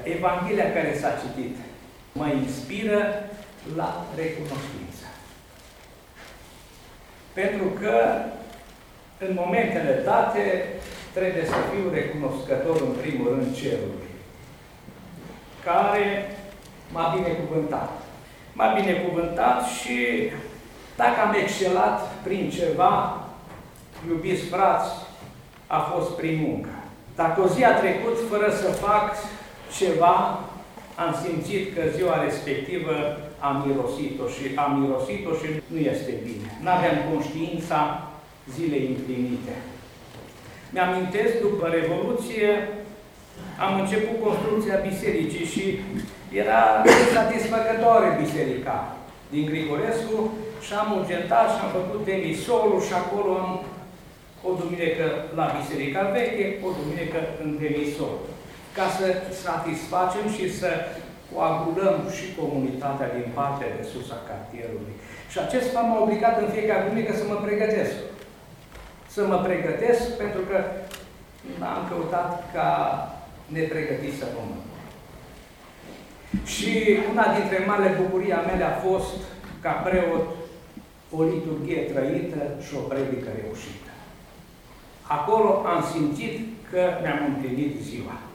Evanghelia care s-a citit mă inspiră la recunoștință. Pentru că în momentele date trebuie să fiu recunoscător în primul rând cerului, care m-a binecuvântat. M-a binecuvântat și dacă am excelat prin ceva, iubiți frați, a fost prin muncă. Dacă o zi a trecut fără să fac ceva, am simțit că ziua respectivă am mirosit-o și nu este bine. N-aveam conștiința zilei împlinite. Mi-amintesc, după Revoluție, am început construcția bisericii și era satisfăcătoare biserica din Grigorescu și am urgentat și am făcut demisolul și acolo am o duminică la biserica veche, o duminică în demisol, ca să satisfacem și să coagulăm și comunitatea din partea de sus a cartierului. Și acest fapt m-a obligat în fiecare duminică să mă pregătesc. Să mă pregătesc pentru că n-am căutat ca nepregătit să rămân. Și una dintre marile bucurii a mele a fost, ca preot, o liturghie trăită și o predică reușită. Acolo am simțit că mi-am împlinit ziua.